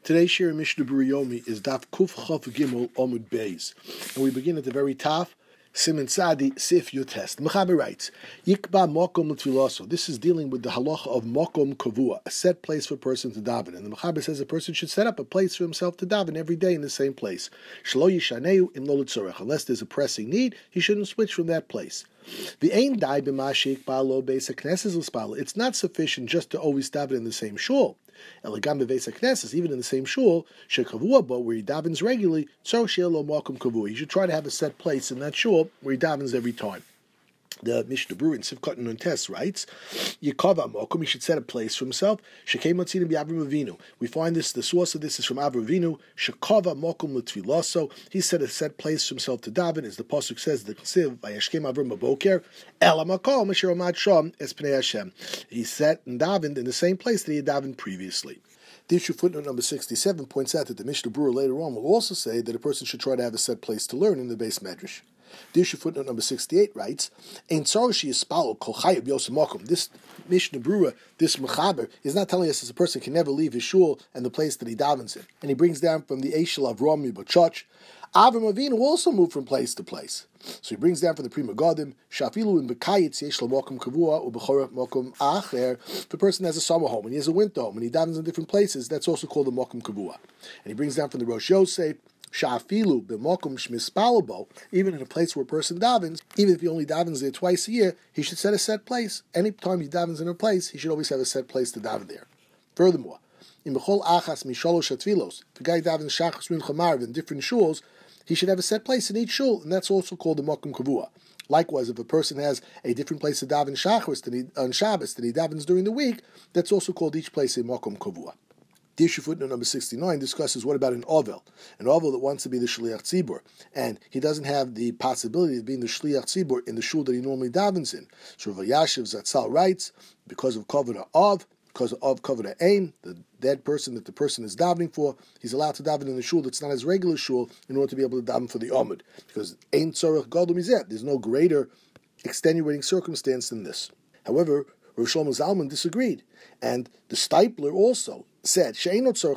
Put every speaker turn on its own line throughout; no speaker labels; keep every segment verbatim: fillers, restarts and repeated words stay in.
Today's shir in Mishnah Berurah Yomi is Daf Kuf Chav Gimel Omud Beis, and we begin at the very top. Siman Sadi Sif Yotest. Mechaber writes, Yikba Mokom L'Tfilaso. This is dealing with the halacha of Mokom Kavua, a set place for a person to daven. And the Mechaber says a person should set up a place for himself to daven every day in the same place. Shlo Yishaneu Im Lo L'Tzorech. Unless there's a pressing need, he shouldn't switch from that place. The Ein Dai B'Mashik Ba'alo Beis HaKnesses L'Spal. It's not sufficient just to always daven in the same shul. Elegam Beis HaKnesses, even in the same shul, Shekavua Bo, where he davens regularly, Tzor She'elo Mokom Kavua. He should try to have a set place in that shul where he davens every time. The Mishnah Berurah in Sivkot Nun Tes writes, Yikava Mokom, he should set a place for himself. Shekei Matzinim B'Avram Avinu. We find this, the source of this is from Avram Avinu. Shekava Mokom L'Tfilaso. He set a set place for himself to daven, as the pasuk says, the Ksiv, Vayashkem Avram Aboker, Ela Makom Asher Amad Sham Es Pnei Hashem. He sat and davened in the same place that he had davened previously. The issue footnote number sixty-seven points out that the Mishnah Berurah later on will also say that a person should try to have a set place to learn in the base medrash. The issue footnote number sixty-eight writes, Ein tzarashi yispalo kol chayib yosem makom. This Mishnah Berurah, this Mechaber, is not telling us that a person can never leave his shul and the place that he davens in. And he brings down from the Eshel of Rami Bachach, Avram Avinu also moved from place to place. So he brings down from the Pri Megadim, Shafilu in Bekayitz Yesh Mokum Kavua Ubechorah Mokum Acher. If the person has a summer home and he has a winter home and he davens in different places, that's also called a Mokum Kavua. And he brings down from the Rosh Yosef, Shafilu b'mokum shmispalabo. Even in a place where a person davens, even if he only davens there twice a year, he should set a set place. Any time he davens in a place, he should always have a set place to daven there. Furthermore, in b'chol achas mishalosh hatfilos, if a guy davens shachas mincha marv in different shuls, he should have a set place in each shul, and that's also called the mokum kavua. Likewise, if a person has a different place to daven shachris than he, on Shabbos than he davens during the week, that's also called each place a mokum kavua. The issue footnote number sixty-nine discusses what about an ovel, an ovel that wants to be the shliach tzibur, and he doesn't have the possibility of being the shliach tzibur in the shul that he normally davens in. So Rav Yashiv Zatzal writes, because of kavod of, because of kavod ein, the dead person that the person is davening for, he's allowed to daven in the shul that's not his regular shul in order to be able to daven for the omid, because ein tzorech gadol mizeh. There's no greater extenuating circumstance than this. However, Rav Shlomo Zalman disagreed, and the Stipler also said, he doesn't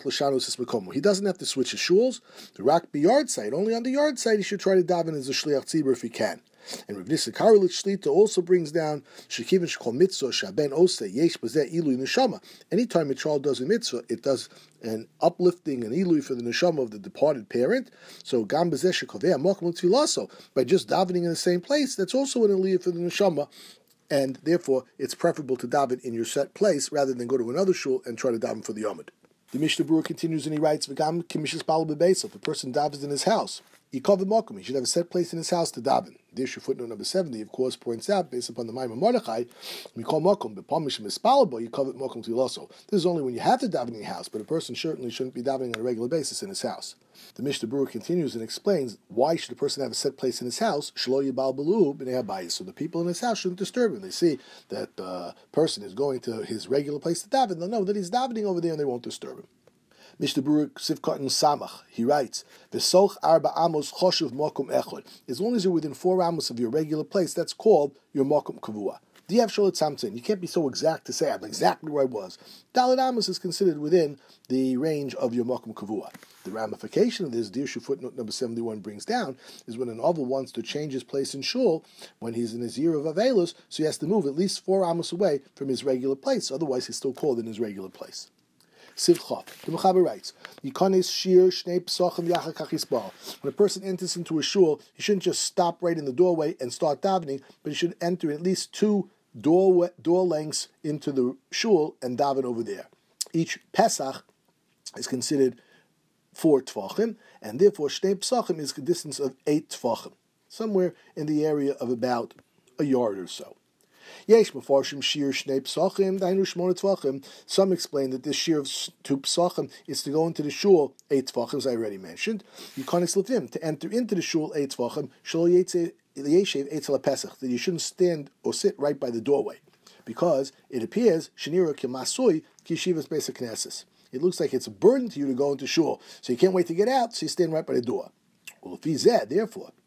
have to switch his shuls. The rak be yard side, only on the yard side he should try to daven as a shliach tzibur if he can. And Rav Nissan Karelitz Shlita also brings down shekivin shekol mitzvah shaben oseh yesh bazeh ilui neshama. Anytime a child does a mitzvah, it does an uplifting, an ilui for the neshama of the departed parent. So gam bazeh shekoveh mokum l'tfilaso, by just davening in the same place, that's also an ilui for the neshama. And therefore, it's preferable to daven in your set place rather than go to another shul and try to daven for the Yomid. The Mishnah Berurah continues and he writes, "V'gam kimishas bal bebeis." If a person davens in his house, he covered mokum. He should have a set place in his house to daven. The issue footnote number seventy, of course, points out based upon the Maimon Mordechai, we call mokum b'pamish mispalabo. You covered mokum to also. This is only when you have to daven in your house, but a person certainly shouldn't be davening on a regular basis in his house. The Mishnah Berurah continues and explains why should a person have a set place in his house? Shlo yibal belu b'nei habayis. So the people in his house shouldn't disturb him. They see that the person is going to his regular place to daven. They'll know that he's davening over there and they won't disturb him. Mishnah Berurah Sivkot and Samach, he writes, "V'soch arba amos choshuv mokum echod." As long as you're within four amos of your regular place, that's called your mokum kavua. Diyav sholet samtzin. You can't be so exact to say I'm exactly where I was. Dalet amos is considered within the range of your mokum kavua. The ramification of this, the issue footnote number seventy-one brings down, is when an ovel wants to change his place in shul when he's in his year of avelus, so he has to move at least four amos away from his regular place. Otherwise, he's still called in his regular place. Sivchot. The Mechaber writes, "Yikonis shir shnei psachim yachar kach yisbal." When a person enters into a shul, he shouldn't just stop right in the doorway and start davening, but he should enter at least two door door lengths into the shul and daven over there. Each Pesach is considered four tfachim, and therefore shnei psachim is a distance of eight tfachim, somewhere in the area of about a yard or so. Yesh mefarshim shir shnei psachim dainu shmona tvachim. Some explain that this shir of two psachim is to go into the shul eight tvachim, as I already mentioned. Yikonis levim, to enter into the shul eight tvachim. Shlo yetze yeshev eitzel pesach, that you shouldn't stand or sit right by the doorway, because it appears shenira kemasui kishivas beis haknesses. It looks like it's a burden to you to go into shul, so you can't wait to get out, so you stand right by the door. Well, if he's there, therefore,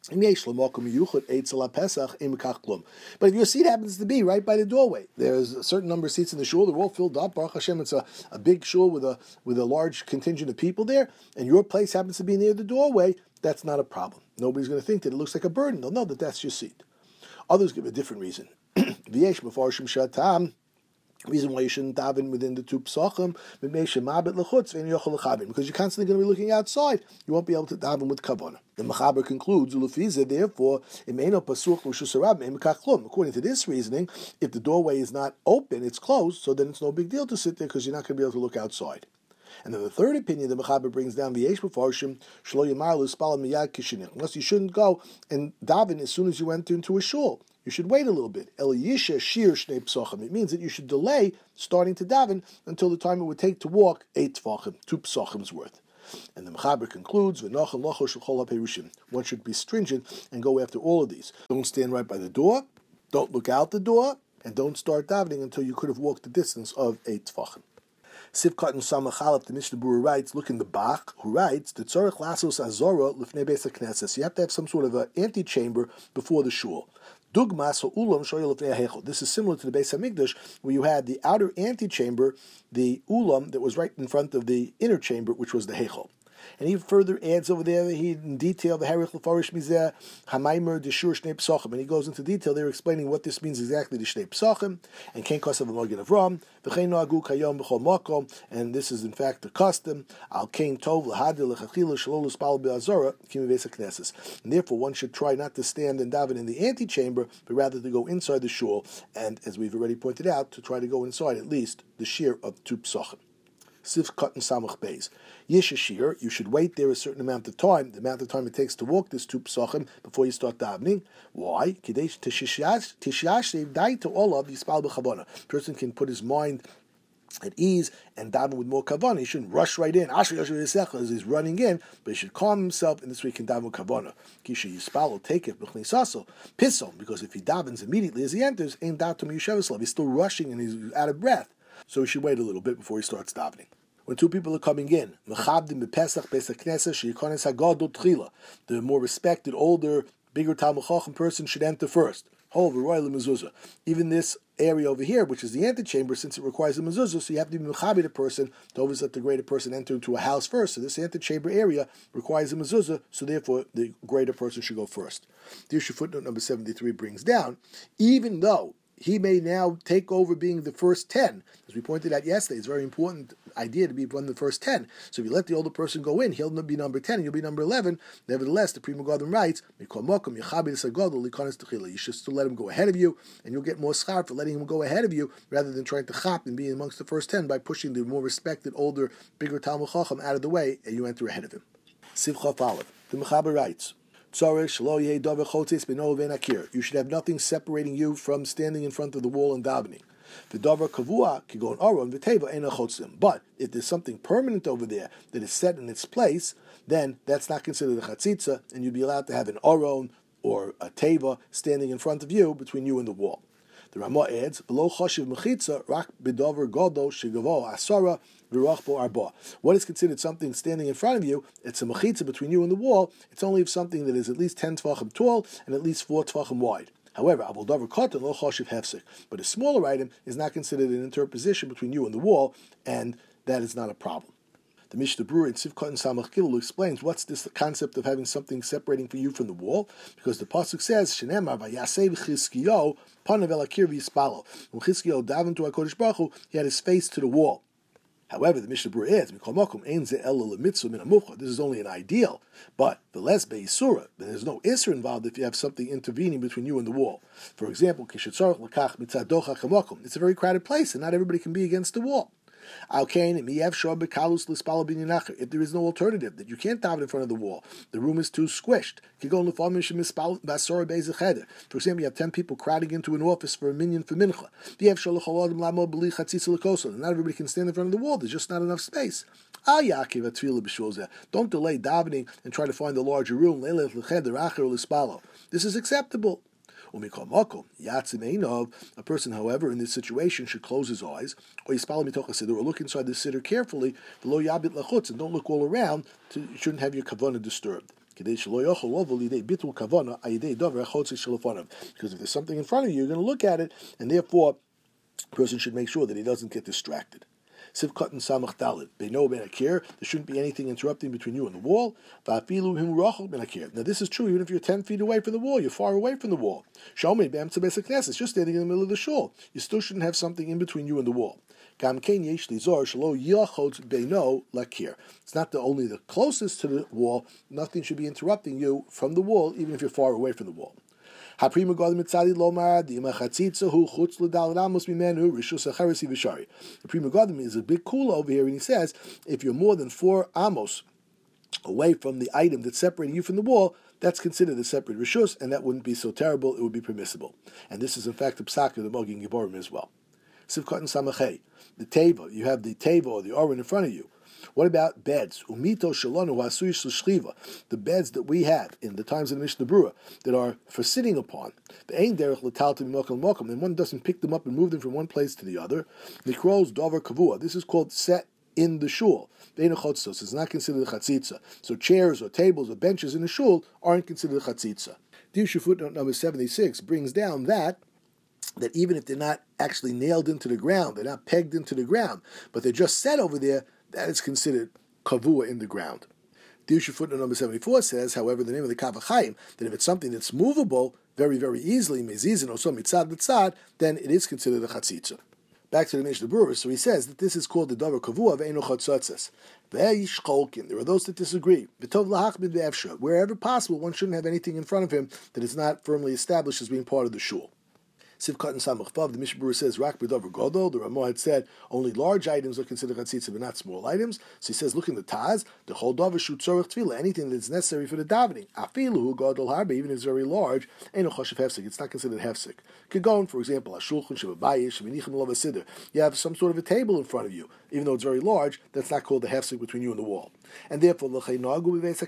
But if your seat happens to be right by the doorway, there's a certain number of seats in the shul, they're all filled up, Baruch Hashem, it's a, a big shul with a with a large contingent of people there, and your place happens to be near the doorway, that's not a problem. Nobody's going to think that it looks like a burden. They'll know that that's your seat. Others give a different reason. Reason why you shouldn't daven within the two psachim, because you're constantly going to be looking outside. You won't be able to daven with kavanah. The Mechaber concludes, therefore, according to this reasoning, if the doorway is not open, it's closed, so then it's no big deal to sit there because you're not going to be able to look outside. And then the third opinion the Mechaber brings down, unless you shouldn't go and daven as soon as you enter into a shul. You should wait a little bit. It means that you should delay starting to daven until the time it would take to walk eight tefachim, two psachim's worth. And the Mechaber concludes, one should be stringent and go after all of these. Don't stand right by the door, don't look out the door, and don't start davening until you could have walked the distance of eight tefachim. Sivkat and Samachalaf, the Mishnah Berurah writes, look in the Bach, who writes, the Tzorech Lasos Azora Lifnei Beis HaKnesses. You have to have some sort of an antechamber before the shul. Dugmas ulam shoyel lifnei hechel. This is similar to the Beis Hamikdash, where you had the outer antechamber, the ulam that was right in front of the inner chamber, which was the hechel. And he further adds over there, he in detail, the Harich Lefarish Mizeh, Hamaimer, Deshur, Shnei Psachim. And he goes into detail there explaining what this means exactly, the Shnei Psachim, and Ken Kosav Amogin of Ram, V'chein Noagu Kayom B'chol Makom, and this is in fact the custom, Al Kein Tov, L'Hadir, L'Chachila, Shalol, L'Spal, Be'azora, Kimi Vesa Knesses. And therefore one should try not to stand and daven in the antechamber, but rather to go inside the shul, and as we've already pointed out, to try to go inside at least the shear of two Psachim. Sivkat and Samach Beis. Yeshashir, you should wait there a certain amount of time, the amount of time it takes to walk this two psachim before you start davening. Why? Person can put his mind at ease and daven with more kavanah. He shouldn't rush right in as he's running in, but he should calm himself, and this way he can daven with kavanah. Kisha yispal will take it pissel, because if he davens immediately as he enters, ain't datum yusheveslav. He's still rushing and he's out of breath. So he should wait a little bit before he starts davening. When two people are coming in, the more respected, older, bigger Talmud Chacham person should enter first. Even this area over here, which is the antechamber, since it requires a mezuzah, so you have to be mechabi the person to always let the greater person enter into a house first. So this antechamber area requires a mezuzah, so therefore the greater person should go first. The issue footnote number seventy-three brings down, even though he may now take over being the first ten. As we pointed out yesterday, it's a very important idea to be one of the first ten. So if you let the older person go in, he'll be number ten and you'll be number eleven. Nevertheless, the Pri Megadim writes, you should still let him go ahead of you, and you'll get more schar for letting him go ahead of you rather than trying to chop and be amongst the first ten by pushing the more respected, older, bigger Talmud Chacham out of the way, and you enter ahead of him. Sivcha Aleph. The Mechaber writes, you should have nothing separating you from standing in front of the wall and davening. But if there's something permanent over there that is set in its place, then that's not considered a chatzitza, and you'd be allowed to have an aron or a teva standing in front of you between you and the wall. The Ramah adds, what is considered something standing in front of you? It's a mechitza between you and the wall. It's only if something that is at least ten tefachim tall and at least four tefachim wide. However, but a smaller item is not considered an interposition between you and the wall, and that is not a problem. The Mishnah Berurah in Sivkot and Samach Gilul explains what's this concept of having something separating for you from the wall, because the pasuk says, "Shenemar vayasev Chizkiyo panav el akir v'yispalo." When Chizkiyo davened to HaKadosh Baruch Hu, he had his face to the wall. However, the Mishnah Berurah adds, this is only an ideal, but the less be'isura, there's no isra involved if you have something intervening between you and the wall. For example, it's a very crowded place, and not everybody can be against the wall. If there is no alternative, that you can't daven in front of the wall, the room is too squished. For example, you have ten people crowding into an office for a minyan for mincha. Not everybody can stand in front of the wall, there's just not enough space. Don't delay davening and try to find a larger room. This is acceptable. A person, however, in this situation should close his eyes, or look inside the siddur carefully, and don't look all around, to, you shouldn't have your kavanah disturbed. Because if there's something in front of you, you're going to look at it, and therefore, a person should make sure that he doesn't get distracted. Sivkot and Samach Dalit. Beino ben Akir. There shouldn't be anything interrupting between you and the wall. Va'afilu him rochel ben Akir. Now this is true even if you're ten feet away from the wall. You're far away from the wall. Shalmei be'em tzabes hakneses. You're standing in the middle of the shul. You still shouldn't have something in between you and the wall. Gam kein yesh lizor shelo yachod beino lakir. It's not the only the closest to the wall. Nothing should be interrupting you from the wall, even if you're far away from the wall. Haprima Godim Mitzadi Lomar, the Imachatzitza who Chutz L'Dal Ramos Mimenu, Rishus Acharisi Vishari. The Prima Godim is a big cool over here, and he says, if you're more than four amos away from the item that's separating you from the wall, that's considered a separate Rishus, and that wouldn't be so terrible, it would be permissible. And this is in fact the Psak of the Mogin Giborim as well. Sivkot and Samachay, the Teva, you have the Teva or the Oren in front of you. What about beds? Umito shalonu hasuyish l'shchiva. The beds that we have in the times of the Mishnah Berurah that are for sitting upon. The ein derech l'taltim mokum mokum, and one doesn't pick them up and move them from one place to the other. Nikros dover kavua. This is called set in the shul. It's not considered a chatzitza. So chairs or tables or benches in the shul aren't considered a chatzitza. Dirshu footnote number seventy-six brings down that that even if they're not actually nailed into the ground, they're not pegged into the ground, but they're just set over there, that is considered kavua in the ground. Dirshu footnote number seventy-four says, however, the name of the Kav HaChaim, that if it's something that's movable very, very easily, mezizin or so mitzad mitzad, then it is considered a chatzitza. Back to the Mishnah Berurah, so he says that this is called the davar kavua ve'enu chatzatzes. Ve'yishcholkin, there are those that disagree. V'tov lahachmid ve'efsha, wherever possible, one shouldn't have anything in front of him that is not firmly established as being part of the shul. Sivkot and Samach Vav, the Mishnah Berurah says, Rak b'davar godol, the Ramah had said, only large items are considered chatzitza, but not small items. So he says, look in the Taz, the whole davar shu tzorech tefillah, anything that's necessary for the davening. Afilu godol harbe, even if it's very large, ain't no choshev hefsek, it's not considered hefsek. Kegon, for example, a shulchan shevabayis, sheminichem lo v'sidr. You have some sort of a table in front of you, even though it's very large, that's not called the hefsek between you and the wall. And therefore, that's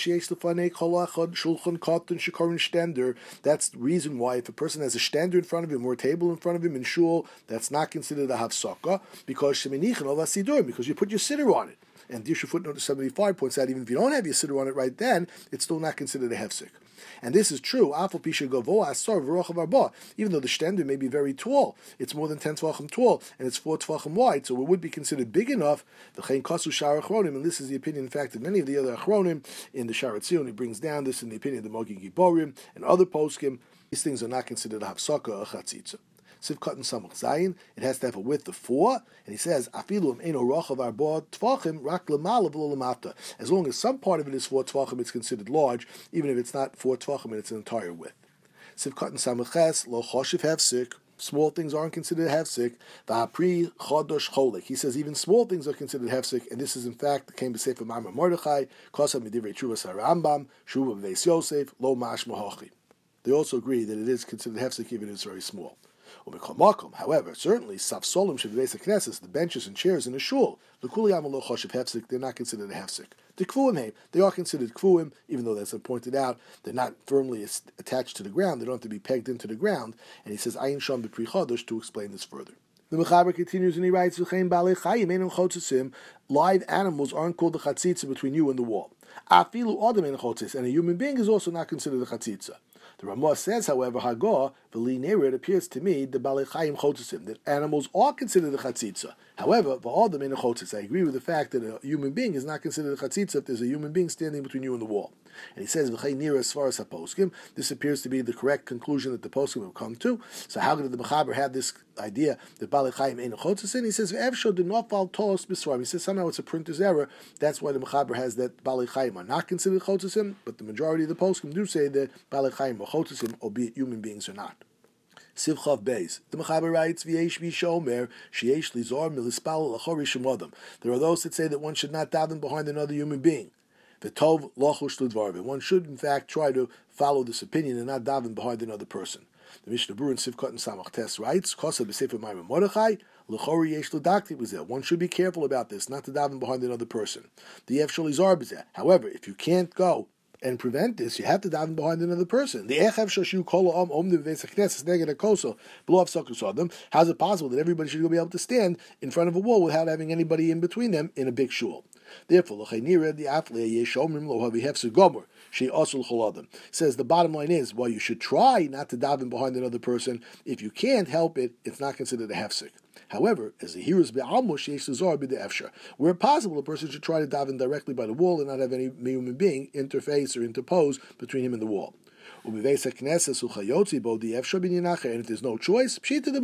the reason why if a person has a stender in front of him or a table in front of him in shul, that's not considered a hafsaka, because because you put your sitter on it. And Dirshu footnote seventy-five points out, even if you don't have your sitter on it right then, it's still not considered a hefsek. And this is true, even though the stender may be very tall, it's more than ten tvachim tall, and it's four tvachim wide, so it would be considered big enough, and this is the opinion, in fact, of many of the other achronim, in the Sharat Zion, he brings down this in the opinion of the Mogin Giborim, and other poskim, these things are not considered a hafsaka or a chatzitza. Sivkot and Samach Zayin, it has to have a width of four, and he says, Afilum eno rochav arba tvachim rak lemala v'lo lemata. As long as some part of it is four tvachim, it's considered large, even if it's not four tvachim and it's an entire width. Sivkot and Samach Ches, lo choshev hefsik. Small things aren't considered hefsik. Va'apri chodosh cholik. He says even small things are considered hefsik, and this is in fact came to say from Ma'amar Mordechai, kosav midivrei Tshuvas HaRambam, Shuva Beis Yosef, lo mash mahochi. They also agree that it is considered hefsik even if it's very small. However, certainly, safsolim should be knesses, the benches and chairs in a shul. They're not considered a hefsek. The kfuim, they are considered kfuim, even though, as I pointed out, they're not firmly attached to the ground. They don't have to be pegged into the ground. And he says, ayin sham b'pri chodosh, to explain this further. The Mechaber continues and he writes, live animals aren't called the chatzitza between you and the wall. And a human being is also not considered a chatzitza. The Ramah says, however, Hagah, it appears to me, the Balei Chayim Chotzitzim, that animals are considered a chatzitza. However, V'adam in a chotzitz, I agree with the fact that a human being is not considered a chatzitza if there's a human being standing between you and the wall. And he says, V'chay nira as far as HaPoskim, this appears to be the correct conclusion that the Poskim have come to. So how did the Mechaber have this idea that Balei Chayim ain't a chotzitz? He says, V'evsho did not fall tos b'svarim. He says somehow it's a printer's error. That's why the Mechaber has that Balei Chayim are not considered chotzitz, but the majority of the Poskim do say that Balei Chayim are chotzitz, albeit human beings are not. Sivchav Beis. The Mechaber writes, V'yesh v'shomer, sheyesh lizor milispal l'chori shemodam. There are those that say that one should not daven behind another human being. V'tov lochush l'dvarve. One should, in fact, try to follow this opinion and not daven behind another person. The Mishnah Berurah in Sivkot and Samach Tes writes, Kosa b'sefer Ma'amar Mordechai, l'chori yesh l'dakti b'zeh. One should be careful about this, not to daven behind another person. The yev shel lizor b'zeh. However, if you can't go and prevent this, you have to daven behind another person. The echav shashu kol om om the v'veis hakneses neged hakosel below avsakus adam. How's it possible that everybody should be able to stand in front of a wall without having anybody in between them in a big shul? Therefore, says the bottom line is, while you should try not to daven behind another person, if you can't help it, it's not considered a hefsek. However, as the hearers where possible, a person should try to daven directly by the wall and not have any human being interface or interpose between him and the wall. And if there's no choice,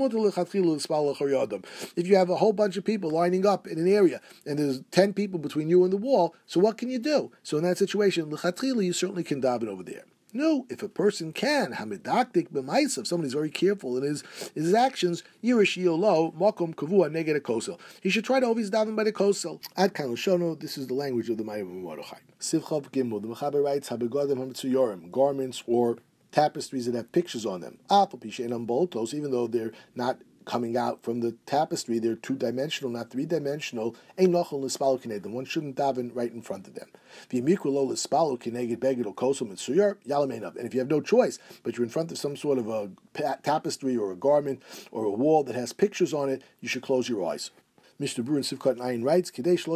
if you have a whole bunch of people lining up in an area and there's ten people between you and the wall, so what can you do? So in that situation, you certainly can daven over there. No, if a person can, hamidaktik b'maisa, if somebody's very careful in his his actions, yirish yolo makom kavua neged a kosel. He should try to always daven by the kosel. Ad kan l'shono. This is the language of the Ma'amar Mordechai. Sivchav Gimel. The Mechaber writes habegadim hamitzuyorim, garments or tapestries that have pictures on them. Apal pishenam boltos, even though they're not coming out from the tapestry, they're two-dimensional, not three-dimensional. Ein nochel l'spalo kineged. One shouldn't daven right in front of them. V'yimikro l'spalo kineged beged or kosel mitzuyar yalameinav. And if you have no choice, but you're in front of some sort of a tapestry or a garment or a wall that has pictures on it, you should close your eyes. Mister Brewer in Sivkot Nayin writes,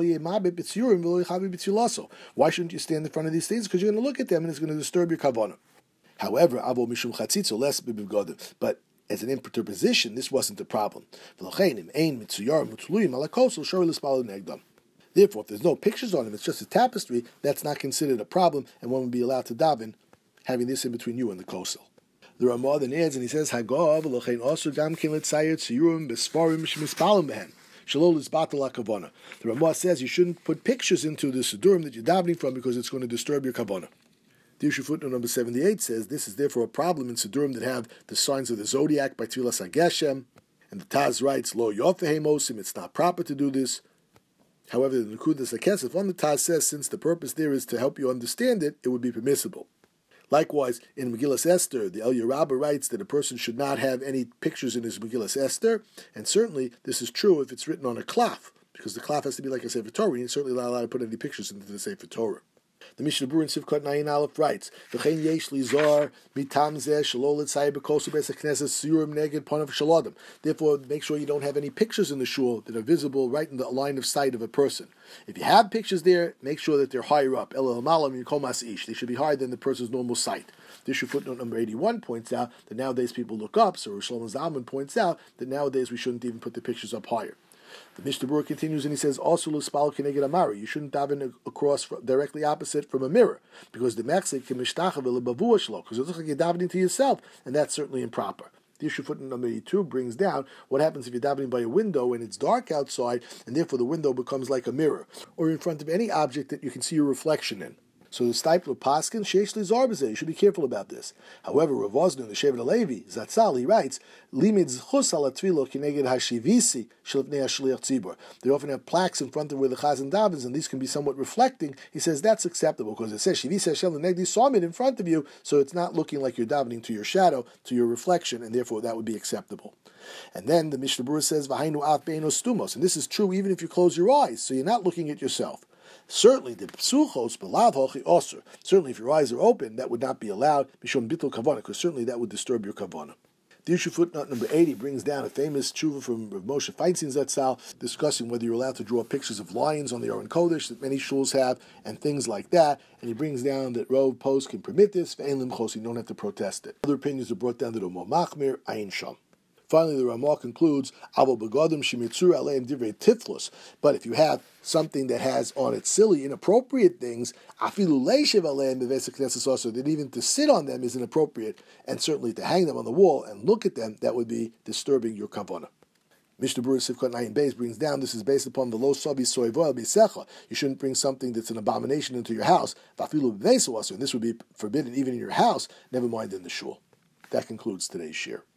why shouldn't you stand in front of these things? Because you're going to look at them and it's going to disturb your kavanah. However, avo mishum chatzitzo less b'bivgadim. But as an interposition, this wasn't the problem. Therefore, if there's no pictures on them, it's just a tapestry, that's not considered a problem, and one would be allowed to daven, having this in between you and the kosel. The Ramah then adds, and he says, the Ramah says you shouldn't put pictures into the Sidurim that you're davening from because it's going to disturb your kavanah. The issue footnote number seventy-eight says this is therefore a problem in Sidurim that have the signs of the zodiac by Tfilas HaGeshem, and the Taz writes, Lo Yofehe Mosim, it's not proper to do this. However, the Nekudas HaKesef on the Taz says since the purpose there is to help you understand it, it would be permissible. Likewise, in Megillas Esther, the Eliyah Rabbah writes that a person should not have any pictures in his Megillas Esther, and certainly this is true if it's written on a cloth, because the cloth has to be like a Sefer Torah, and you're certainly not allowed to put any pictures into the Sefer Torah. The Mishnah Berurah in Sivkot Nayin Aleph writes, "V'chein yesh li zar mitam zeh shelo l'tzayir b'kosu beis hakneses siyurim neged panav shel. Therefore, make sure you don't have any pictures in the shul that are visible right in the line of sight of a person. If you have pictures there, make sure that they're higher up. El malam yikomas ish. They should be higher than the person's normal sight. This footnote number eighty-one points out that nowadays people look up. So Shlomo Zalman points out that nowadays we shouldn't even put the pictures up higher. The Mishnah Berurah continues and he says, also l'spal keneged amari. You shouldn't daven across directly opposite from a mirror, because the mechzik can mishtachah v'lebavua shlo, because it looks like you're davening to yourself, and that's certainly improper. The issue footnote number eighty-two brings down what happens if you're davening by a window and it's dark outside, and therefore the window becomes like a mirror, or in front of any object that you can see your reflection in. So the Steipler Paskin, Sheish Lizar B'zeh, you should be careful about this. However, Rav Wosner, the Shevet HaLevi, Zatzal, he writes, Limid Zchus ala Tvilo kineged hashivisi shelfnei hashliach tzibur. They often have plaques in front of where the Chazan davens, and these can be somewhat reflecting. He says that's acceptable, because it says, Shivisi Hashem l'negdi samid in front of you, so it's not looking like you're davening to your shadow, to your reflection, and therefore that would be acceptable. And then the Mishnah Berurah says, V'hainu af be'eno stumos, and this is true even if you close your eyes, so you're not looking at yourself. Certainly, the psuchos belav hochi osur. Certainly, if your eyes are open, that would not be allowed. Bishon bittul kavana, because certainly that would disturb your kavana. The issue footnote number eighty brings down a famous tshuva from Rav Moshe Feinstein Zatzal, discussing whether you're allowed to draw pictures of lions on the Aron Kodesh that many shuls have, and things like that. And he brings down that Rov Post can permit this. Ve'en limchos, you don't have to protest it. Other opinions are brought down to the Mo Machmir Ayin Sham. Finally, the Ramah concludes, Avo begadim shemitzur aleim divrei tiflus. But if you have something that has on it silly, inappropriate things, afilu leishev aleim beves hakneses also, that even to sit on them is inappropriate, and certainly to hang them on the wall and look at them, that would be disturbing your kavanah. Mishnah Berurah Sivkot Nayin Beis brings down, this is based upon the lo sabi soivoel bisecha. You shouldn't bring something that's an abomination into your house. Vafilu bevesu also, and this would be forbidden even in your house, never mind in the shul. That concludes today's shir.